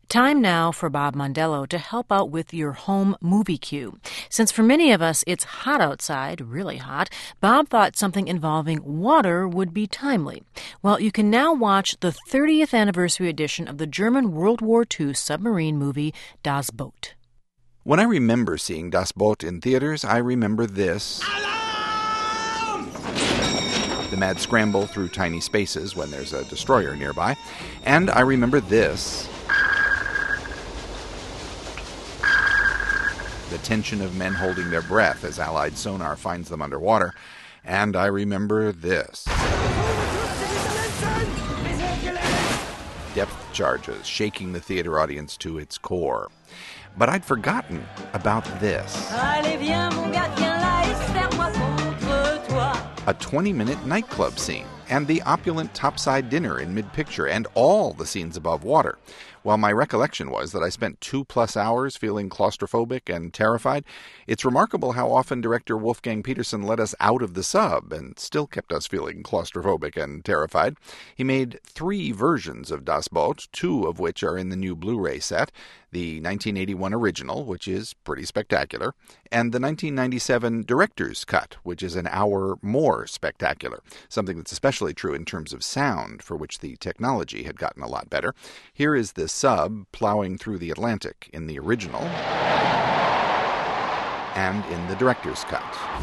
Time now for Bob Mondello to help out with your home movie queue. Since for many of us it's hot outside, really hot, Bob thought something involving water would be timely. Well, you can now watch the 30th anniversary edition of the German World War II submarine movie Das Boot. When I remember seeing Das Boot in theaters, I remember this. Alarm! The mad scramble through tiny spaces when there's a destroyer nearby. And I remember this. The tension of men holding their breath as Allied sonar finds them underwater. And I remember this. Depth charges shaking the theater audience to its core. But I'd forgotten about this. A 20-minute nightclub scene, and the opulent topside dinner in mid-picture, and all the scenes above water. While my recollection was that I spent 2+ hours feeling claustrophobic and terrified, it's remarkable how often director Wolfgang Petersen let us out of the sub and still kept us feeling claustrophobic and terrified. He made 3 versions of Das Boot, 2 of which are in the new Blu-ray set, the 1981 original, which is pretty spectacular, and the 1997 director's cut, which is an hour more spectacular, something that's especially true in terms of sound, for which the technology had gotten a lot better. Here is the sub plowing through the Atlantic in the original and in the director's cut.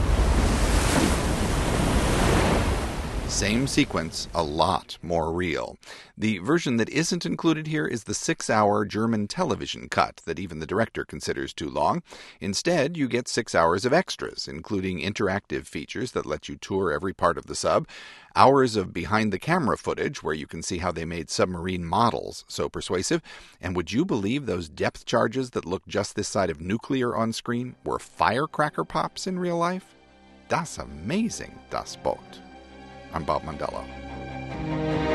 Same sequence, a lot more real. The version that isn't included here is the 6-hour German television cut that even the director considers too long. Instead, you get 6 hours of extras, including interactive features that let you tour every part of the sub, hours of behind-the-camera footage where you can see how they made submarine models so persuasive, and would you believe those depth charges that look just this side of nuclear on screen were firecracker pops in real life? Das amazing, Das Boot. I'm Bob Mondello.